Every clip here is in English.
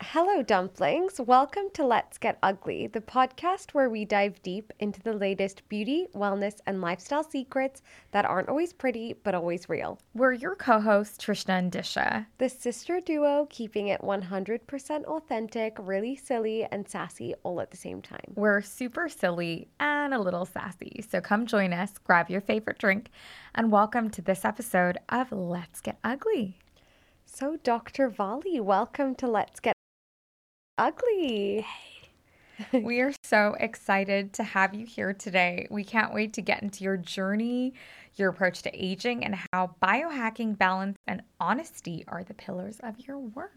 Hello, dumplings. Welcome to Let's Get Ugly, the podcast where we dive deep into the latest beauty, wellness, and lifestyle secrets that aren't always pretty, but always real. We're your co-hosts, Trishna and Disha. The sister duo keeping it 100% authentic, really silly, and sassy all at the same time. We're super silly and a little sassy, so come join us, grab your favorite drink, and welcome to this episode of Let's Get Ugly. So, Dr. Vali, welcome to Let's Get Ugly. We are so excited to have you here today. We can't wait to get into your journey, your approach to aging, and how biohacking, balance, and honesty are the pillars of your work.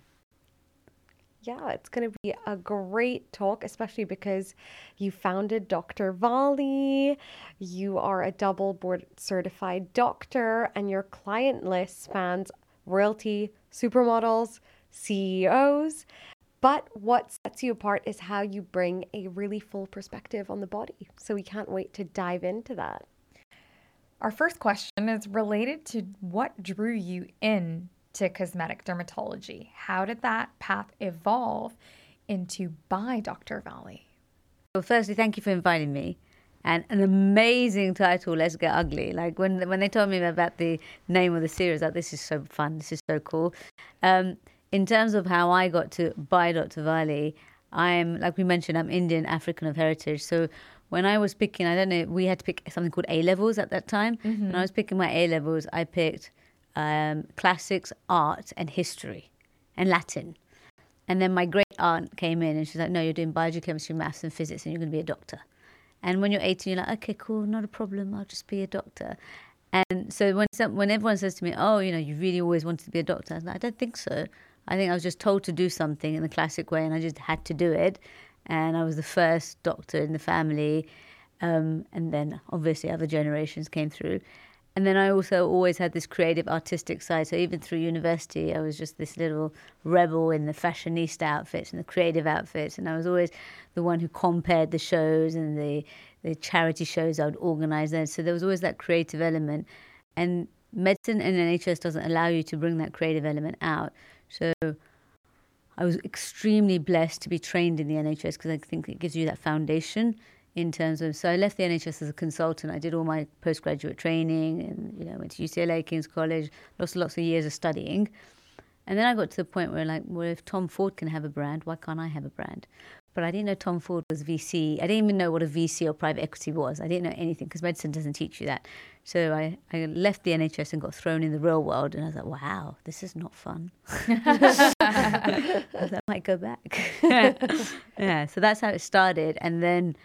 Yeah, it's going to be a great talk, especially because you founded Dr. Vali. You are a double board certified doctor, and your client list spans royalty, supermodels, CEOs. But what sets you apart is how you bring a really full perspective on the body. So we can't wait to dive into that. Our first question is related to what drew you into cosmetic dermatology. How did that path evolve into by Dr. Vali? Well, firstly, thank you for inviting me. And an amazing title, Let's Get Ugly. Like when they told me about the name of the series, like, this is so fun, this is so cool. In terms of how I got to buy Dr. Vali, I'm, like we mentioned, I'm Indian, African of heritage. So when I was picking, I don't know, we had to pick something called A-levels at that time. When I was picking my A-levels, I picked classics, art, and history, and Latin. And then my great aunt came in and she's like, no, you're doing biology, chemistry, maths, and physics, and you're going to be a doctor. And when you're 18, you're like, okay, cool, not a problem, I'll just be a doctor. And so when everyone says to me, oh, you know, you really always wanted to be a doctor, I was like, I don't think so. I think I was just told to do something in the classic way, and I just had to do it. And I was the first doctor in the family. And then, obviously, other generations came through. And then I also always had this creative, artistic side. So even through university, I was just this little rebel in the fashionista outfits and the creative outfits. And I was always the one who compared the shows and the charity shows I would organize then. So there was always that creative element. And medicine and NHS doesn't allow you to bring that creative element out. So I was extremely blessed to be trained in the NHS because I think it gives you that foundation in terms of, so I left the NHS as a consultant. I did all my postgraduate training and, you know, went to UCLA, King's College, lots of years of studying. And then I got to the point where, like, well, if Tom Ford can have a brand, why can't I have a brand? But I didn't know Tom Ford was VC. I didn't even know what a VC or private equity was. I didn't know anything because medicine doesn't teach you that. So I left the NHS and got thrown in the real world. And I was like, wow, this is not fun. I might go back. Yeah, so that's how it started. And then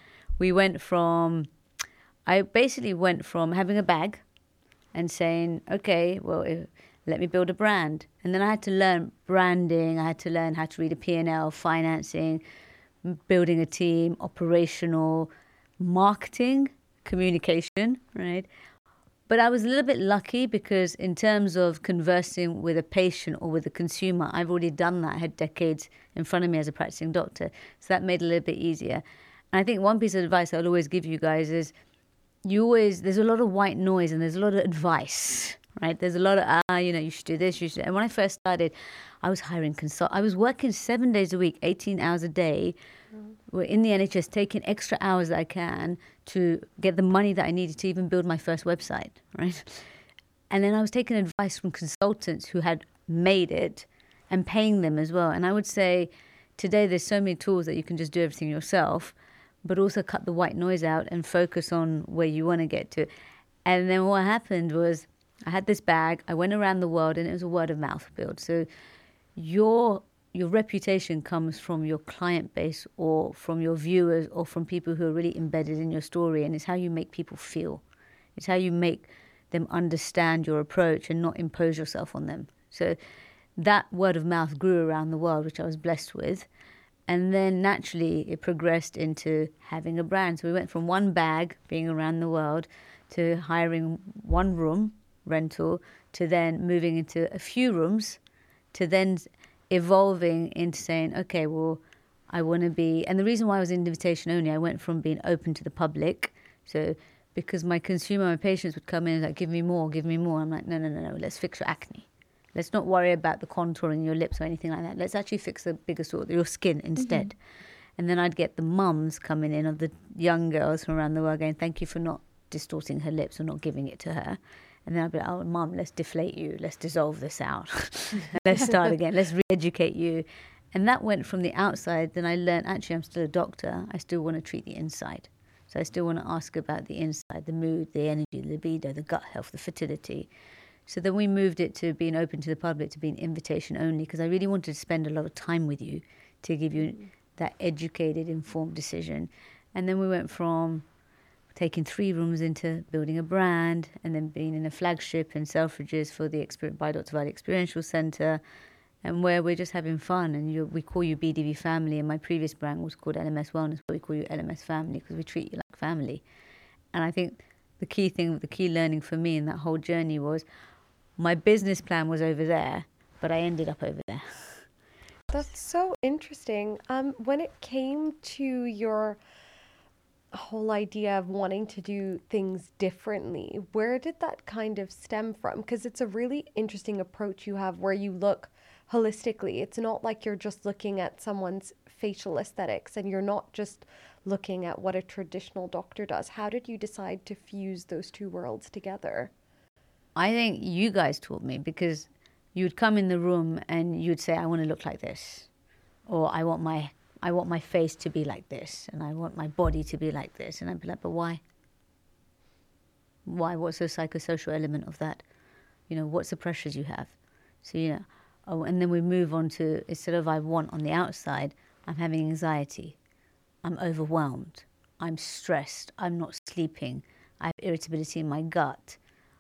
I basically went from having a bag and saying, okay, well, let me build a brand. And then I had to learn branding. I had to learn how to read a P&L, financing, building a team, operational, marketing, communication, right? But I was a little bit lucky because in terms of conversing with a patient or with a consumer, I've already done that. I had decades in front of me as a practicing doctor. So that made it a little bit easier. And I think one piece of advice I'll always give you guys is there's a lot of white noise and there's a lot of advice, right? There's a lot of, you should do this, you should. And when I first started, I was hiring I was working 7 days a week, 18 hours a day. We're in the NHS, taking extra hours that I can to get the money that I needed to even build my first website, right? And then I was taking advice from consultants who had made it and paying them as well. And I would say today there's so many tools that you can just do everything yourself, but also cut the white noise out and focus on where you want to get to. And then what happened was I had this bag, I went around the world, and it was a word of mouth build. So your reputation comes from your client base or from your viewers or from people who are really embedded in your story, and it's how you make people feel. It's how you make them understand your approach and not impose yourself on them. So that word of mouth grew around the world, which I was blessed with. And then naturally it progressed into having a brand. So we went from one bag being around the world to hiring one room rental to then moving into a few rooms to then evolving into saying, okay, well, I want to be, and the reason why I was invitation only, I went from being open to the public. So because my patients would come in and like, give me more. I'm like, no, let's fix your acne. Let's not worry about the contour in your lips or anything like that. Let's actually fix the bigger sort, your skin instead. And then I'd get the mums coming in of the young girls from around the world going, thank you for not distorting her lips or not giving it to her. And then I'd be like, oh, mum, let's deflate you. Let's dissolve this out. Let's start again. Let's re-educate you. And that went from the outside. Then I learned, actually, I'm still a doctor. I still want to treat the inside. So I still want to ask about the inside, the mood, the energy, the libido, the gut health, the fertility. So then we moved it to being open to the public, to being invitation only, because I really wanted to spend a lot of time with you to give you that educated, informed decision. And then we went from taking 3 rooms into building a brand, and then being in a flagship in Selfridges for the by Dr. Vali Experiential Centre, and where we're just having fun. And we call you BDV Family, and my previous brand was called LMS Wellness, but we call you LMS Family because we treat you like family. And I think the key learning for me in that whole journey was my business plan was over there, but I ended up over there. That's so interesting. When it came to your whole idea of wanting to do things differently, where did that kind of stem from? Because it's a really interesting approach you have where you look holistically. It's not like you're just looking at someone's facial aesthetics and you're not just looking at what a traditional doctor does. How did you decide to fuse those two worlds together? I think you guys taught me, because you'd come in the room and you'd say, I want to look like this, or I want my face to be like this, and I want my body to be like this. And I'd be like, but why? Why? What's the psychosocial element of that? What's the pressures you have? So, and then we move on to, instead of I want on the outside, I'm having anxiety. I'm overwhelmed. I'm stressed. I'm not sleeping. I have irritability in my gut.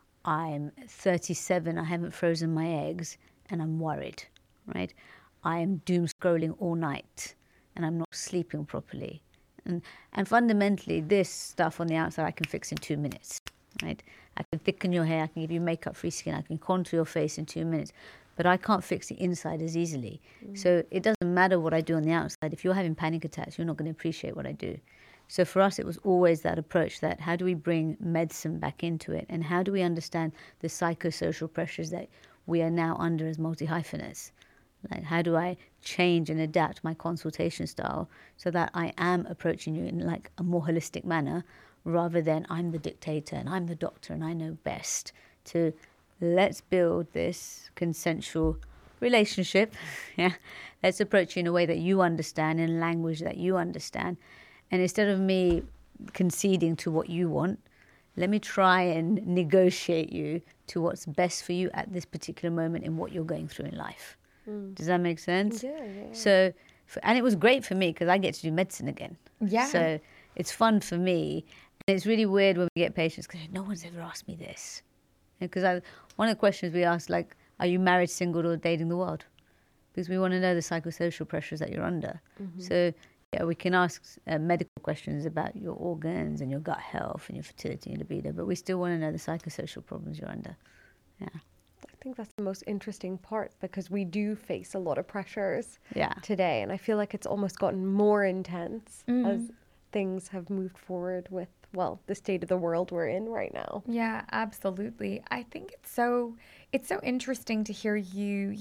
I'm 37. I haven't frozen my eggs, and I'm worried, right? I am doom scrolling all night, and I'm not sleeping properly. And fundamentally, this stuff on the outside I can fix in 2 minutes, right? I can thicken your hair, I can give you makeup-free skin, I can contour your face in 2 minutes, but I can't fix the inside as easily. So it doesn't matter what I do on the outside. If you're having panic attacks, you're not going to appreciate what I do. So for us, it was always that approach, that how do we bring medicine back into it, and how do we understand the psychosocial pressures that we are now under as multi-hyphenates? Like, how do I change and adapt my consultation style so that I am approaching you in like a more holistic manner, rather than I'm the dictator and I'm the doctor and I know best, to let's build this consensual relationship. Yeah, let's approach you in a way that you understand, in language that you understand. And instead of me conceding to what you want, let me try and negotiate you to what's best for you at this particular moment in what you're going through in life. Does that make sense? Yeah. So, and it was great for me because I get to do medicine again. Yeah. So it's fun for me. And it's really weird when we get patients because no one's ever asked me this. Because one of the questions we ask, like, are you married, single, or dating the world? Because we want to know the psychosocial pressures that you're under. So yeah, we can ask medical questions about your organs and your gut health and your fertility and libido, but we still want to know the psychosocial problems you're under. Yeah. I think that's the most interesting part, because we do face a lot of pressures Yeah. today, and I feel like it's almost gotten more intense as things have moved forward with, well, the state of the world we're in right now. Yeah, absolutely. I think it's so interesting to hear you,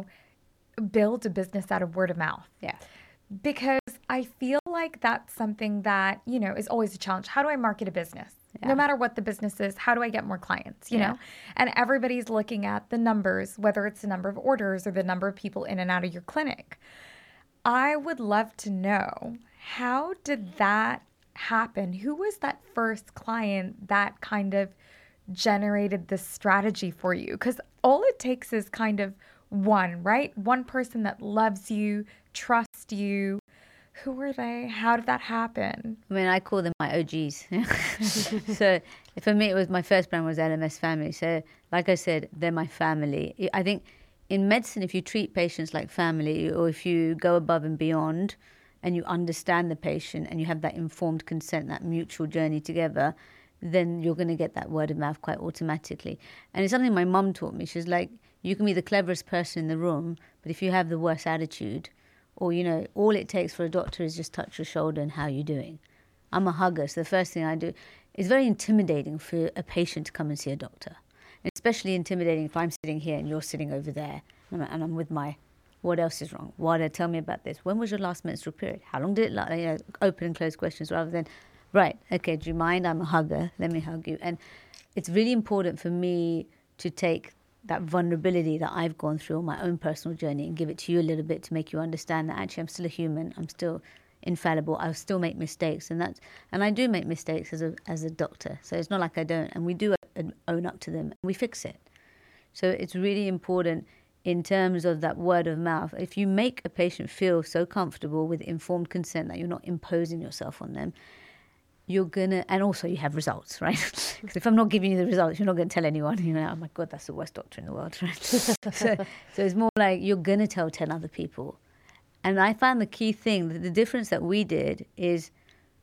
build a business out of word of mouth. Yeah. Because I feel like that's something that, is always a challenge. How do I market a business? Yeah. No matter what the business is, how do I get more clients, you know? And everybody's looking at the numbers, whether it's the number of orders or the number of people in and out of your clinic. I would love to know, how did that happen? Who was that first client that kind of generated this strategy for you? Because all it takes is kind of one, right? One person that loves you, trusts you. Who were they? How did that happen? I mean, I call them my OGs. So for me, it was, my first brand was LMS Family. So like I said, they're my family. I think in medicine, if you treat patients like family, or if you go above and beyond and you understand the patient and you have that informed consent, that mutual journey together, then you're going to get that word of mouth quite automatically. And it's something my mum taught me. She's like, you can be the cleverest person in the room, but if you have the worst attitude, or, all it takes for a doctor is just touch your shoulder and how you doing. I'm a hugger, so the first thing I do, it's very intimidating for a patient to come and see a doctor. Especially intimidating if I'm sitting here and you're sitting over there, and I'm with my, what else is wrong? Tell me about this. When was your last menstrual period? How long did it last? Open and close questions rather than, right, okay, do you mind? I'm a hugger. Let me hug you. And it's really important for me to take that vulnerability that I've gone through on my own personal journey and give it to you a little bit to make you understand that actually I'm still a human. I'm still infallible. I'll still make mistakes, and I do make mistakes as a doctor. So it's not like I don't, and we do own up to them and we fix it. So it's really important in terms of that word of mouth. If you make a patient feel so comfortable with informed consent that you're not imposing yourself on them, you're gonna, and also you have results, right? Because if I'm not giving you the results, you're not going to tell anyone. Oh my God, that's the worst doctor in the world, right? so it's more like you're going to tell 10 other people. And I found the key thing, the difference that we did is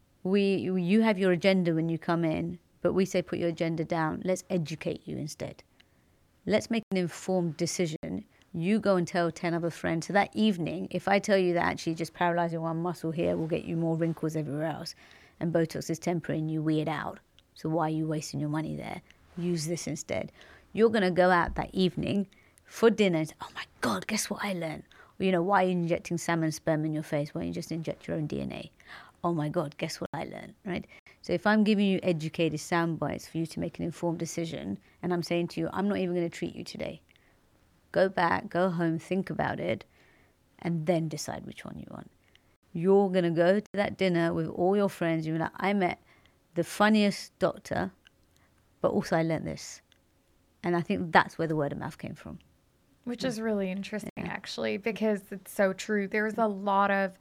you have your agenda when you come in, but we say put your agenda down. Let's educate you instead. Let's make an informed decision. You go and tell 10 other friends. So that evening, if I tell you that actually just paralyzing one muscle here will get you more wrinkles everywhere else, and Botox is temporary and you weird out, so why are you wasting your money there? Use this instead. You're going to go out that evening for dinner and say, oh my God, guess what I learned? Or, why are you injecting salmon sperm in your face? Why don't you just inject your own DNA? Oh my God, guess what I learned, right? So if I'm giving you educated sound bites for you to make an informed decision, and I'm saying to you, I'm not even going to treat you today. Go back, go home, think about it, and then decide which one you want. You're going to go to that dinner with all your friends. You're like, I met the funniest doctor, but also I learned this. And I think that's where the word of mouth came from. Which is really interesting, actually, because it's so true. There's a lot of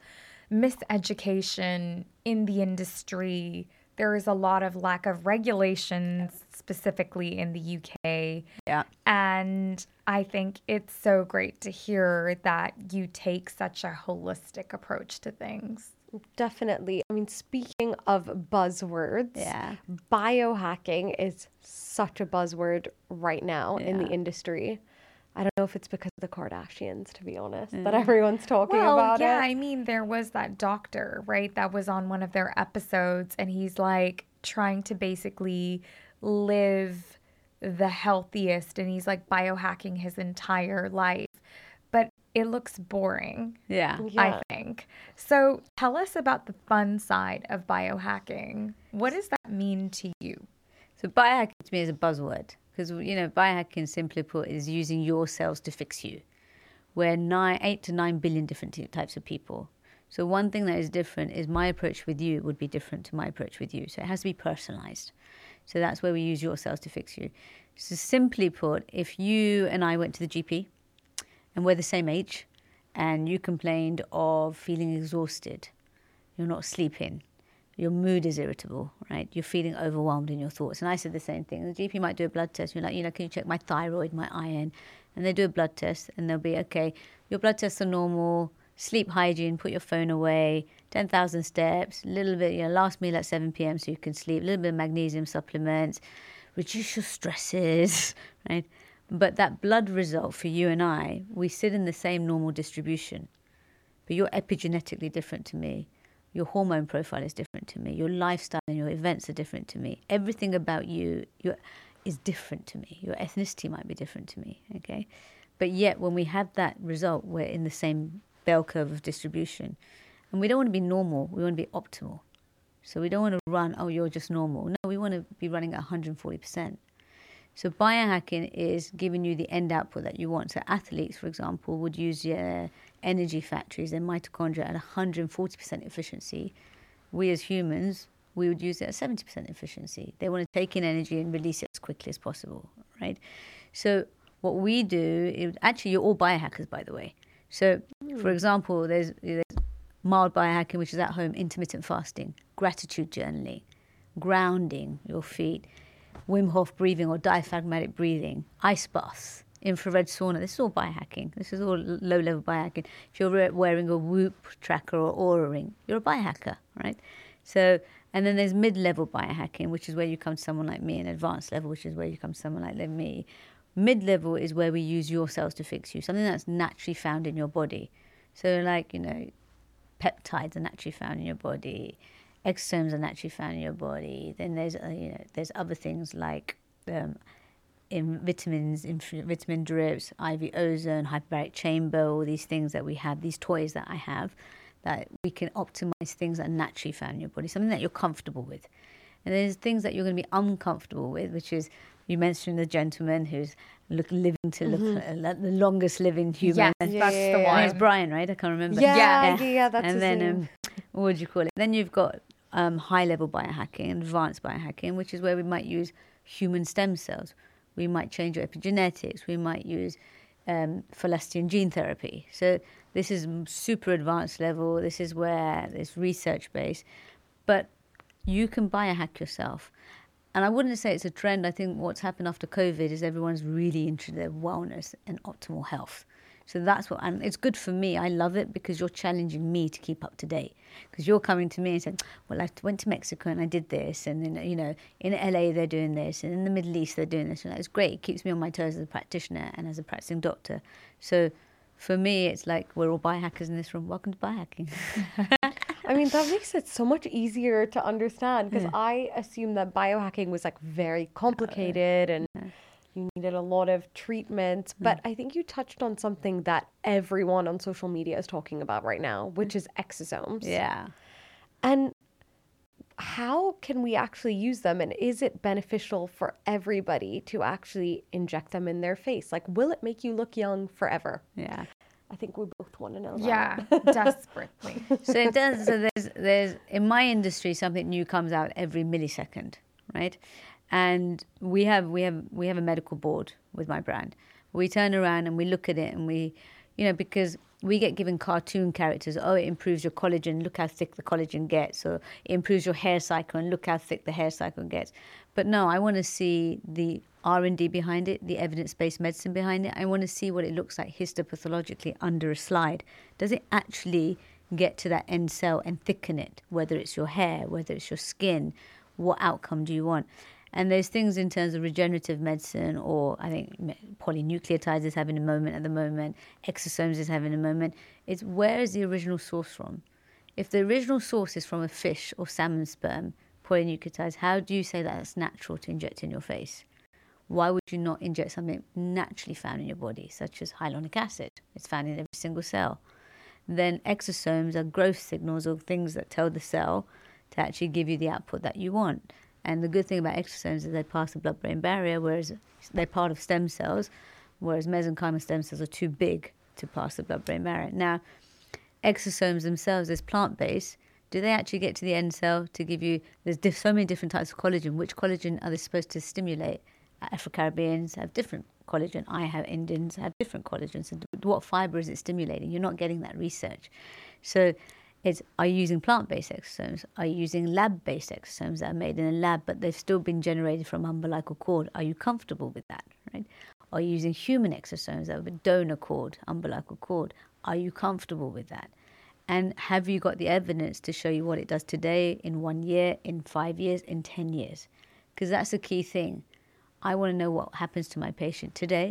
miseducation in the industry. There is a lot of lack of regulations, specifically in the UK. Yeah. And I think it's so great to hear that you take such a holistic approach to things. Definitely. I mean, speaking of buzzwords, biohacking is such a buzzword right now in the industry. I don't know if it's because of the Kardashians, to be honest, that everyone's talking about it. Yeah, I mean, there was that doctor, right, that was on one of their episodes, and he's like trying to basically live the healthiest, and he's like biohacking his entire life. But it looks boring, I think. So tell us about the fun side of biohacking. What does that mean to you? So biohacking to me is a buzzword. Because, biohacking, simply put, is using your cells to fix you. We're 8 to 9 billion different types of people. So one thing that is different is my approach with you would be different to my approach with you. So it has to be personalized. So that's where we use your cells to fix you. So simply put, if you and I went to the GP and we're the same age and you complained of feeling exhausted, you're not sleeping, your mood is irritable, right? You're feeling overwhelmed in your thoughts. And I said the same thing. The GP might do a blood test. You're like, can you check my thyroid, my iron? And they do a blood test and they'll be, okay, your blood tests are normal, sleep hygiene, put your phone away, 10,000 steps, a little bit, last meal at 7 p.m. so you can sleep, a little bit of magnesium supplements, reduce your stresses, right? But that blood result for you and I, we sit in the same normal distribution, but you're epigenetically different to me. Your hormone profile is different to me. Your lifestyle and your events are different to me. Everything about you is different to me. Your ethnicity might be different to me, okay? But yet, when we have that result, we're in the same bell curve of distribution. And we don't want to be normal. We want to be optimal. So we don't want to run, oh, you're just normal. No, we want to be running at 140%. So biohacking is giving you the end output that you want. So athletes, for example, would use their energy factories, their mitochondria at 140% efficiency. We as humans, we would use it at 70% efficiency. They want to take in energy and release it as quickly as possible, right? So what we do, actually you're all biohackers, by the way. So for example, there's mild biohacking, which is at home, intermittent fasting, gratitude journaling, grounding your feet, Wim Hof breathing or diaphragmatic breathing, ice baths, infrared sauna. This is all biohacking. This is all low-level biohacking. If you're wearing a Whoop tracker or Oura ring, you're a biohacker, right? So, and then there's mid-level biohacking, which is where you come to someone like me, and advanced level, which is where you come to someone like me. Mid-level is where we use your cells to fix you, something that's naturally found in your body. So like, peptides are naturally found in your body. Exosomes are naturally found in your body. Then there's other things like in vitamins, in vitamin drips, IV ozone, hyperbaric chamber, all these things that we have, these toys that I have, that we can optimize things that are naturally found in your body, something that you're comfortable with. And there's things that you're going to be uncomfortable with, which is, you mentioned the gentleman who's living to look like the longest living human. Yes, that's the one. It's Brian, right? I can't remember. Yeah, that's and his then name. what would you call it? Then you've got high level biohacking, advanced biohacking, which is where we might use human stem cells. We might change your epigenetics. We might use Falastian gene therapy. So this is super advanced level. This is where it's research based, but you can biohack yourself. And I wouldn't say it's a trend. I think what's happened after COVID is everyone's really into their wellness and optimal health. So that's what, and it's good for me. I love it because you're challenging me to keep up to date. Because you're coming to me and saying, well, I went to Mexico and I did this. And then, you know, in LA, they're doing this. And in the Middle East, they're doing this. And it's great. It keeps me on my toes as a practitioner and as a practicing doctor. So for me, it's like we're all biohackers in this room. Welcome to biohacking. I mean, that makes it so much easier to understand because I assumed that biohacking was like very complicated and you needed a lot of treatments. But I think you touched on something that everyone on social media is talking about right now, which is exosomes. Yeah. And how can we actually use them? And is it beneficial for everybody to actually inject them in their face? Like, will it make you look young forever? Yeah. I think we both want to know that. Yeah, desperately. So it does. So there's in my industry something new comes out every millisecond, right? And we have a medical board with my brand. We turn around and we look at it and we, you know, because we get given cartoon characters. Oh, it improves your collagen. Look how thick the collagen gets. Or it improves your hair cycle and look how thick the hair cycle gets. But no, I want to see the R&D behind it, the evidence-based medicine behind it. I want to see what it looks like histopathologically under a slide. Does it actually get to that end cell and thicken it? Whether it's your hair, whether it's your skin, what outcome do you want? And there's things in terms of regenerative medicine, or I think polynucleotides is having a moment at the moment, exosomes is having a moment. It's where is the original source from? If the original source is from a fish or salmon sperm, polynucleotides, how do you say that it's natural to inject in your face? Why would you not inject something naturally found in your body, such as hyaluronic acid? It's found in every single cell. Then exosomes are growth signals or things that tell the cell to actually give you the output that you want. And the good thing about exosomes is they pass the blood-brain barrier, whereas they're part of stem cells, whereas mesenchymal stem cells are too big to pass the blood-brain barrier. Now, exosomes themselves, as plant-based, do they actually get to the end cell to give you, there's so many different types of collagen. Which collagen are they supposed to stimulate? Afro-Caribbeans have different collagen. Indians have different collagen. So what fiber is it stimulating? You're not getting that research. So are you using plant-based exosomes? Are you using lab-based exosomes that are made in a lab, but they've still been generated from umbilical cord? Are you comfortable with that, right? Are you using human exosomes that have a donor cord, umbilical cord? Are you comfortable with that? And have you got the evidence to show you what it does today, in 1 year, in 5 years, in 10 years? Because that's the key thing. I want to know what happens to my patient today,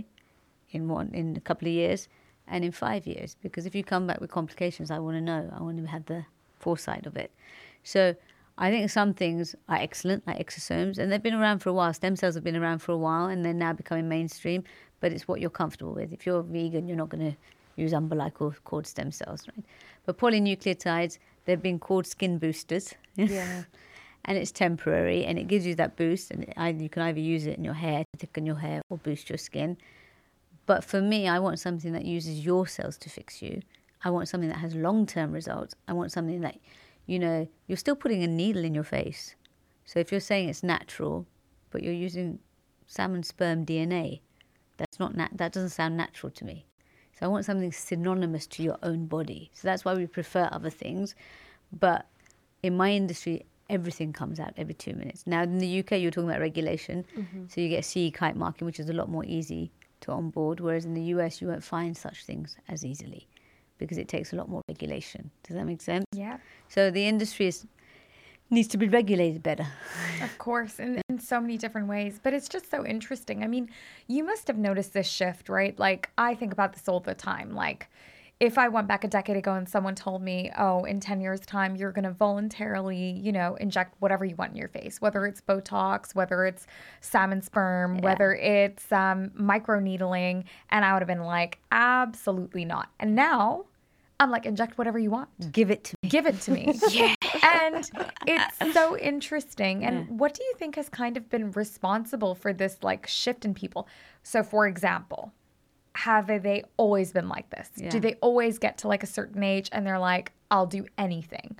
in a couple of years, and in 5 years. Because if you come back with complications, I want to know. I want to have the foresight of it. So I think some things are excellent, like exosomes, and they've been around for a while. Stem cells have been around for a while, and they're now becoming mainstream. But it's what you're comfortable with. If you're vegan, you're not going to use umbilical cord stem cells, right? But polynucleotides, they've been called skin boosters. Yeah. And it's temporary, and it gives you that boost, and you can either use it in your hair to thicken your hair or boost your skin. But for me, I want something that uses your cells to fix you. I want something that has long-term results. I want something that, you know, you're still putting a needle in your face. So if you're saying it's natural, but you're using salmon sperm DNA, that doesn't sound natural to me. So I want something synonymous to your own body. So that's why we prefer other things. But in my industry, everything comes out every 2 minutes. Now, in the UK, you're talking about regulation. So you get CE kite marking, which is a lot more easy to onboard, whereas in the US, you won't find such things as easily because it takes a lot more regulation. Does that make sense? Yeah. So the industry needs to be regulated better. Of course, in so many different ways. But it's just so interesting. I mean, you must have noticed this shift, right? Like, I think about this all the time. Like, if I went back a decade ago and someone told me, oh, in 10 years' time, you're going to voluntarily, inject whatever you want in your face, whether it's Botox, whether it's salmon sperm, whether it's microneedling, and I would have been like, absolutely not. And now I'm like, inject whatever you want. Give it to me. Give it to me. Yeah. And it's so interesting. And what do you think has kind of been responsible for this like shift in people? So, for example, have they always been like this? Yeah. Do they always get to like a certain age and they're like, I'll do anything?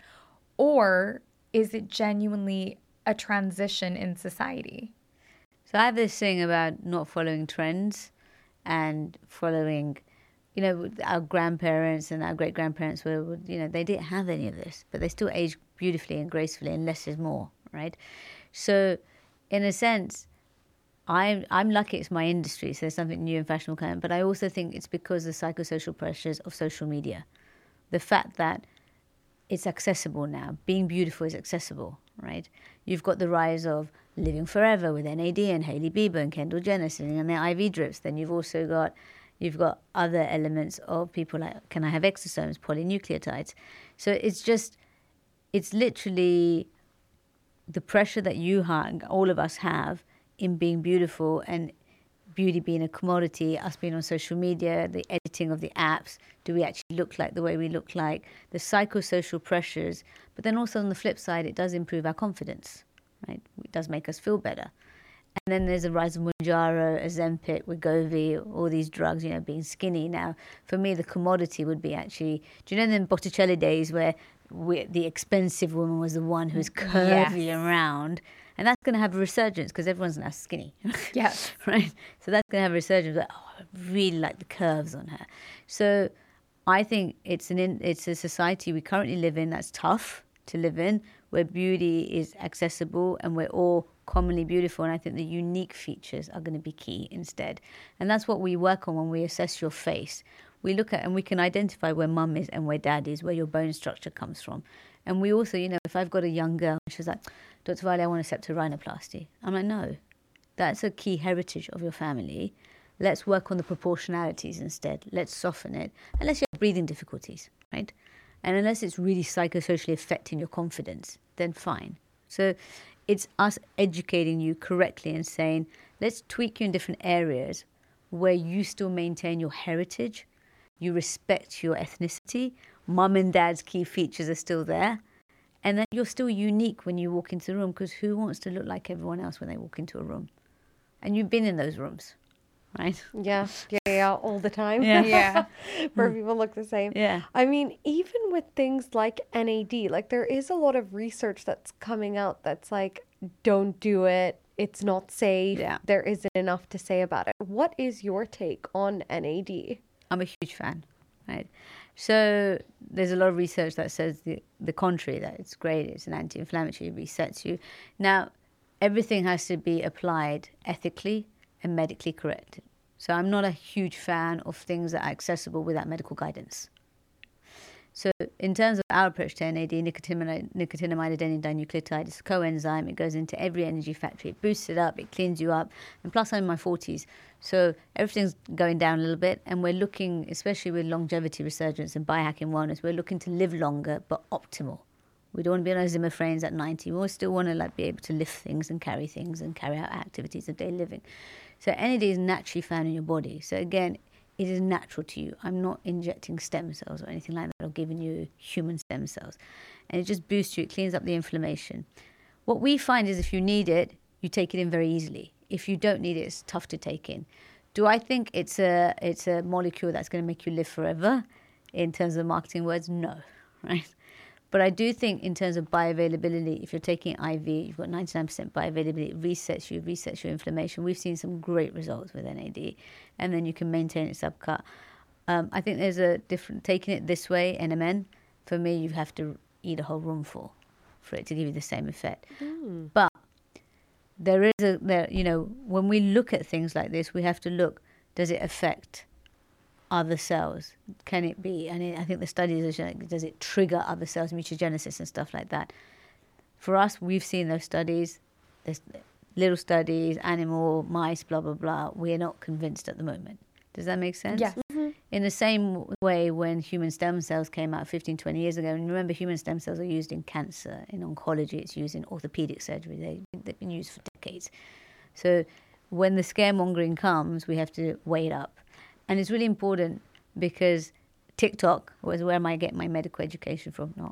Or is it genuinely a transition in society? So I have this thing about not following trends and following, our grandparents and our great-grandparents were, they didn't have any of this, but they still aged beautifully and gracefully, and less is more, right? So in a sense, I'm lucky it's my industry, so there's something new and fashionable coming. But I also think it's because of the psychosocial pressures of social media. The fact that it's accessible now. Being beautiful is accessible, right? You've got the rise of Living Forever with NAD and Hailey Bieber and Kendall Jenner sitting on their IV drips. Then you've also got other elements of people like, can I have exosomes, polynucleotides? So it's literally the pressure that you have, all of us have, in being beautiful, and beauty being a commodity, us being on social media, the editing of the apps, do we actually look like the way we look like, the psychosocial pressures. But then also on the flip side, it does improve our confidence, right? It does make us feel better. And then there's a rise of Mounjaro, Ozempic, Wegovy, all these drugs, being skinny. Now, for me, the commodity would be actually, do you know in Botticelli days where the expensive woman was the one who's curvy around? And that's going to have a resurgence because everyone's now skinny. Yes. Right? So that's going to have a resurgence. Like, I really like the curves on her. So I think it's a society we currently live in that's tough to live in, where beauty is accessible and we're all commonly beautiful. And I think the unique features are going to be key instead. And that's what we work on when we assess your face. We look at and we can identify where mum is and where dad is, where your bone structure comes from. And we also, if I've got a young girl, she's like, Dr. Wiley, I want a septorhinoplasty. I'm like, no, that's a key heritage of your family. Let's work on the proportionalities instead. Let's soften it. Unless you have breathing difficulties, right? And unless it's really psychosocially affecting your confidence, then fine. So it's us educating you correctly and saying, let's tweak you in different areas where you still maintain your heritage, you respect your ethnicity, mum and dad's key features are still there, and that you're still unique when you walk into the room, because who wants to look like everyone else when they walk into a room? And you've been in those rooms, right? Yeah, all the time. Yeah. Where people look the same. Yeah. I mean, even with things like NAD, like there is a lot of research that's coming out that's like, don't do it. It's not safe. Yeah. There isn't enough to say about it. What is your take on NAD? I'm a huge fan, right? So there's a lot of research that says the contrary, that it's great, it's an anti-inflammatory, it resets you. Now, everything has to be applied ethically and medically correct. So I'm not a huge fan of things that are accessible without medical guidance. So in terms of our approach to NAD, nicotinamide adenine dinucleotide, it's a coenzyme. It goes into every energy factory. It boosts it up. It cleans you up. And plus, I'm in my 40s. So everything's going down a little bit. And we're looking, especially with longevity resurgence and biohacking wellness, we're looking to live longer, but optimal. We don't want to be on our Zimmer frames at 90. We still want to be able to lift things and carry out activities of daily living. So NAD is naturally found in your body. So again, it is natural to you. I'm not injecting stem cells or anything like that or giving you human stem cells. And it just boosts you. It cleans up the inflammation. What we find is if you need it, you take it in very easily. If you don't need it, it's tough to take in. Do I think it's a molecule that's going to make you live forever in terms of marketing words? No, right? But I do think in terms of bioavailability, if you're taking IV, you've got 99% bioavailability, it resets your inflammation. We've seen some great results with NAD, and then you can maintain it subcut. I think there's a different, taking it this way, NMN, for me, you have to eat a whole room full for it to give you the same effect. But when we look at things like this, we have to look, does it affect other cells? Can it be? And I think the studies are showing, does it trigger other cells, mutagenesis and stuff like that? For us, we've seen those studies. There's little studies, animal, mice, blah, blah, blah. We are not convinced at the moment. Does that make sense? Yes. In in the same way when human stem cells came out 15, 20 years ago, and remember human stem cells are used in cancer, in oncology, it's used in orthopedic surgery. They've been used for decades. So when the scaremongering comes, we have to weigh it up. And it's really important because TikTok was where I get my medical education from, not.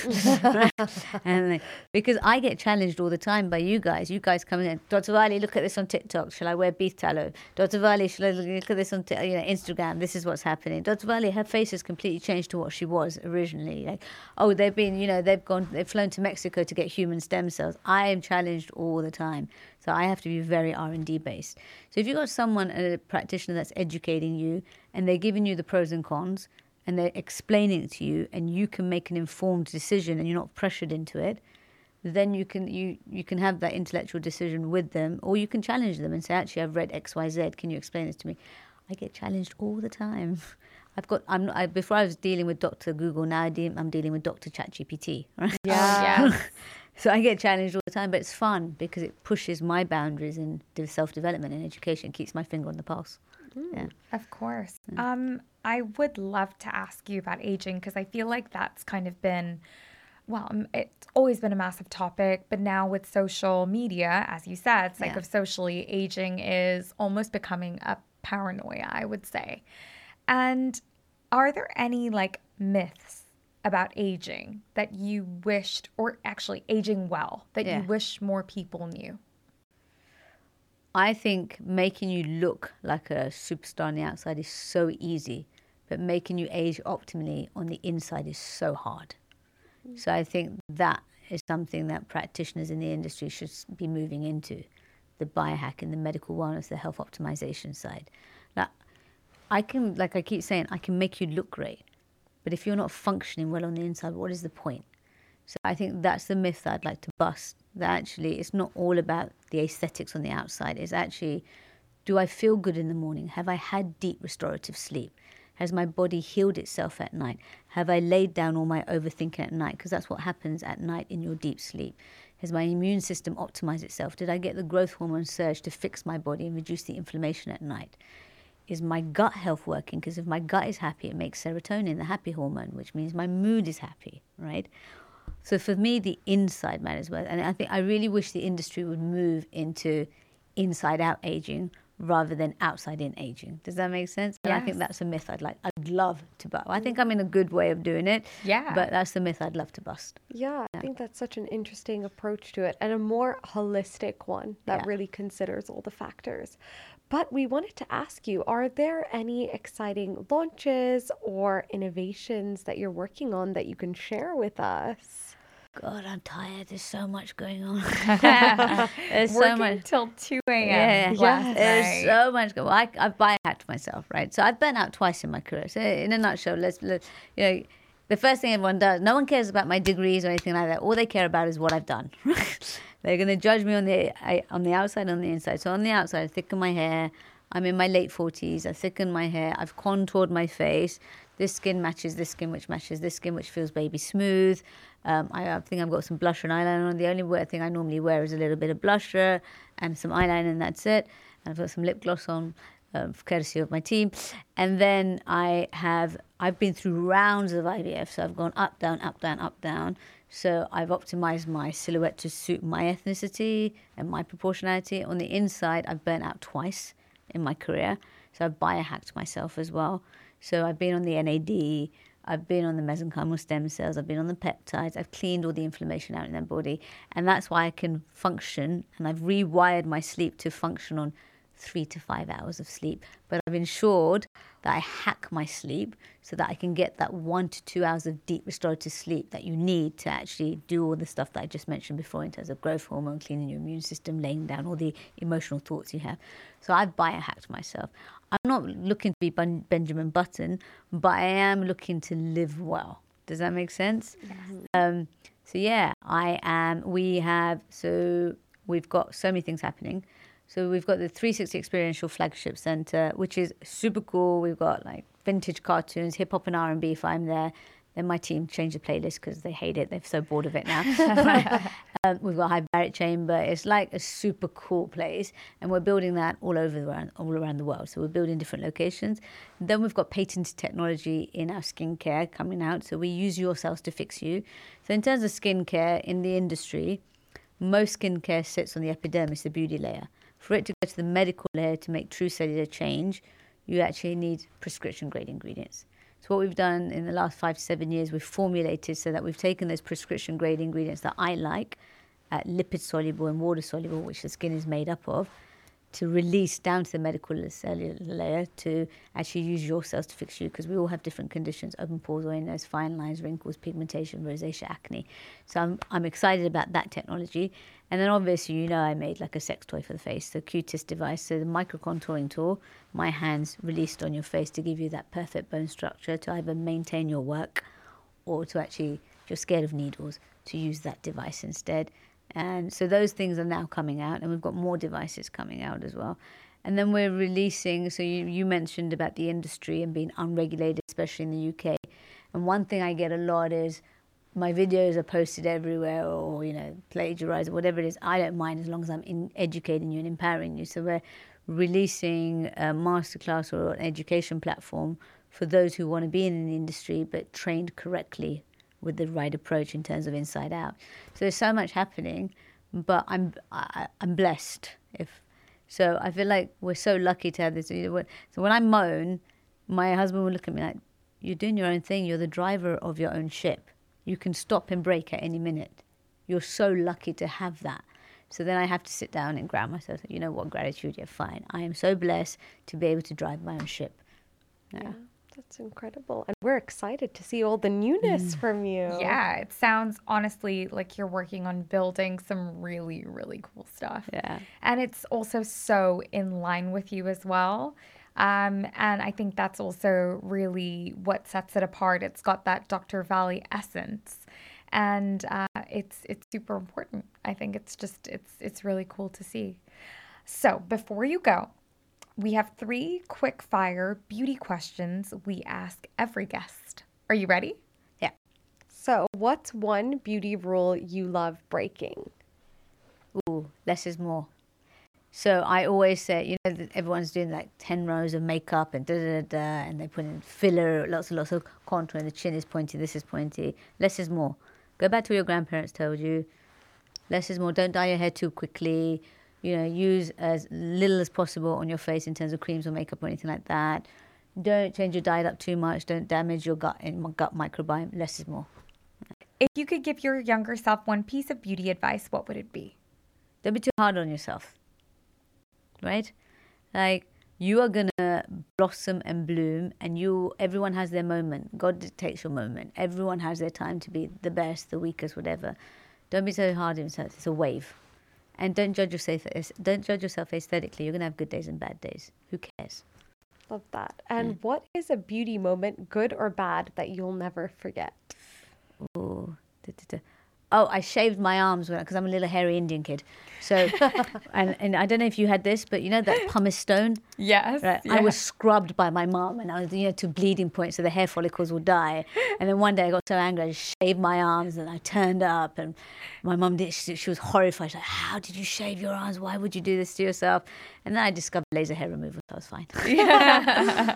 And because I get challenged all the time by you guys. You guys come in, Dr. Vali, look at this on TikTok. Shall I wear beef tallow? Dr. Vali, shall I look at this on Instagram? This is what's happening. Dr. Vali, her face has completely changed to what she was originally. Like, oh, they've flown to Mexico to get human stem cells. I am challenged all the time. So I have to be very R&D based. So if you've got someone, a practitioner that's educating you and they're giving you the pros and cons, and they're explaining it to you, and you can make an informed decision and you're not pressured into it, then you can have that intellectual decision with them, or you can challenge them and say, actually, I've read XYZ, can you explain this to me? I get challenged all the time. Before I was dealing with Dr. Google, now I'm dealing with Dr. ChatGPT, right? Yeah. So I get challenged all the time, but it's fun because it pushes my boundaries in self-development and education, keeps my finger on the pulse. Yeah. Of course. I would love to ask you about aging because I feel like that's kind of been, it's always been a massive topic, but now with social media, as you said, psychosocially, aging is almost becoming a paranoia, I would say. And are there any myths about aging that you wished, or actually aging well, that you wish more people knew? I think making you look like a superstar on the outside is so easy, but making you age optimally on the inside is so hard. So I think that is something that practitioners in the industry should be moving into, the biohacking, the medical wellness, the health optimization side. Now, I can, like I keep saying, I can make you look great, but if you're not functioning well on the inside, what is the point? So I think that's the myth that I'd like to bust, that actually it's not all about the aesthetics on the outside. It's actually, do I feel good in the morning? Have I had deep restorative sleep? Has my body healed itself at night? Have I laid down all my overthinking at night? Because that's what happens at night in your deep sleep. Has my immune system optimized itself? Did I get the growth hormone surge to fix my body and reduce the inflammation at night? Is my gut health working? Because if my gut is happy, it makes serotonin, the happy hormone, which means my mood is happy, right? So for me, the inside matters well. And I really wish the industry would move into inside-out aging rather than outside-in aging. Does that make sense? Yes. And I think that's a myth I'd love to bust. I think I'm in a good way of doing it. Yeah. But that's the myth I'd love to bust. Yeah, I think that's such an interesting approach to it, and a more holistic one that really considers all the factors. But we wanted to ask you, are there any exciting launches or innovations that you're working on that you can share with us? God, I'm tired. There's so much going on. There's so much till 2 a.m. last night. There's so much going on. I've biohacked myself, right? So I've burnt out twice in my career. So in a nutshell, the first thing everyone does, no one cares about my degrees or anything like that. All they care about is what I've done. They're going to judge me on the outside, on the inside. So on the outside, I thicken my hair. I'm in my late 40s. I thicken my hair. I've contoured my face. This skin matches this skin, which matches this skin, which feels baby smooth. I think I've got some blusher and eyeliner on. The only thing I normally wear is a little bit of blusher and some eyeliner, and that's it. And I've got some lip gloss on, courtesy of my team. And then I've been through rounds of IVF, so I've gone up, down, up, down, up, down. So I've optimized my silhouette to suit my ethnicity and my proportionality. On the inside, I've burnt out twice in my career. So I've biohacked myself as well. So I've been on the NAD, I've been on the mesenchymal stem cells, I've been on the peptides, I've cleaned all the inflammation out in their body. And that's why I can function, and I've rewired my sleep to function on 3 to 5 hours of sleep. But I've ensured that I hack my sleep so that I can get that 1 to 2 hours of deep restorative sleep that you need to actually do all the stuff that I just mentioned before in terms of growth hormone, cleaning your immune system, laying down all the emotional thoughts you have. So I've biohacked myself. I'm not looking to be Benjamin Button, but I am looking to live well. Does that make sense? Yes. We've got so many things happening. So we've got the 360 Experiential Flagship Center, which is super cool. We've got vintage cartoons, hip hop and R&B if I'm there. Then my team changed the playlist because they hate it. They're so bored of it now. We've got a hyperbaric chamber. It's like a super cool place, and we're building that all around the world. So we're building different locations. Then we've got patented technology in our skincare coming out. So we use your cells to fix you. So in terms of skincare in the industry, most skincare sits on the epidermis, the beauty layer. For it to go to the medical layer to make true cellular change, you actually need prescription grade ingredients. So what we've done in the last 5 to 7 years, we've formulated so that we've taken those prescription grade ingredients that I like, lipid soluble and water soluble, which the skin is made up of, to release down to the medical cellular layer to actually use your cells to fix you, because we all have different conditions: open pores, oiliness, fine lines, wrinkles, pigmentation, rosacea, acne. So I'm excited about that technology. And then obviously, you know, I made like a sex toy for the face, the Cutis device. So the micro contouring tool, my hands released on your face to give you that perfect bone structure to either maintain your work or to actually, if you're scared of needles, to use that device instead. And so those things are now coming out, and we've got more devices coming out as well. And then we're releasing, so you mentioned about the industry and being unregulated, especially in the UK. And one thing I get a lot is my videos are posted everywhere, or, you know, plagiarized, or whatever it is. I don't mind as long as I'm educating you and empowering you. So we're releasing a masterclass or an education platform for those who want to be in the industry but trained correctly with the right approach in terms of inside out. So there's so much happening, but I'm blessed. So I feel like we're so lucky to have this. So when I moan, my husband will look at me like, "You're doing your own thing. You're the driver of your own ship. You can stop and brake at any minute. You're so lucky to have that." So then I have to sit down and ground myself. You know what? Gratitude. Yeah, fine. I am so blessed to be able to drive my own ship. Yeah. That's incredible. And we're excited to see all the newness from you. Yeah, it sounds honestly like you're working on building some really, really cool stuff. Yeah. And it's also so in line with you as well. And I think that's also really what sets it apart. It's got that Dr. Valley essence. And it's super important. I think it's really cool to see. So before you go, we have 3 quick fire beauty questions we ask every guest. Are you ready? Yeah. So, what's one beauty rule you love breaking? Ooh, less is more. So I always say, you know, that everyone's doing like 10 rows of makeup and and they put in filler, lots and lots of contour, and the chin is pointy, this is pointy. Less is more. Go back to what your grandparents told you. Less is more. Don't dye your hair too quickly. You know, use as little as possible on your face in terms of creams or makeup or anything like that. Don't change your diet up too much. Don't damage your gut microbiome. Less is more. If you could give your younger self one piece of beauty advice, what would it be? Don't be too hard on yourself. Right? Like, you are going to blossom and bloom, and everyone has their moment. God dictates your moment. Everyone has their time to be the best, the weakest, whatever. Don't be so hard on yourself. It's a wave. And don't judge yourself aesthetically. You're going to have good days and bad days. Who cares? Love that. And what is a beauty moment, good or bad, that you'll never forget? Ooh. Oh, I shaved my arms because I'm a little hairy Indian kid. So, and I don't know if you had this, but you know that pumice stone? Yes. Right? Yeah. I was scrubbed by my mom, and I was, to bleeding point, so the hair follicles will die. And then one day I got so angry, I just shaved my arms, and I turned up, and my mom she was horrified. She's like, "How did you shave your arms? Why would you do this to yourself?" And then I discovered laser hair removal, so I was fine. Yeah.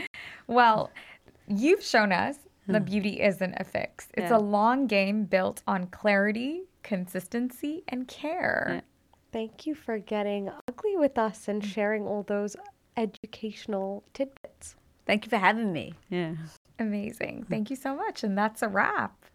Well, you've shown us the beauty isn't a fix. It's a long game built on clarity, consistency, and care. Yeah. Thank you for getting ugly with us and sharing all those educational tidbits. Thank you for having me. Yeah. Amazing. Thank you so much. And that's a wrap.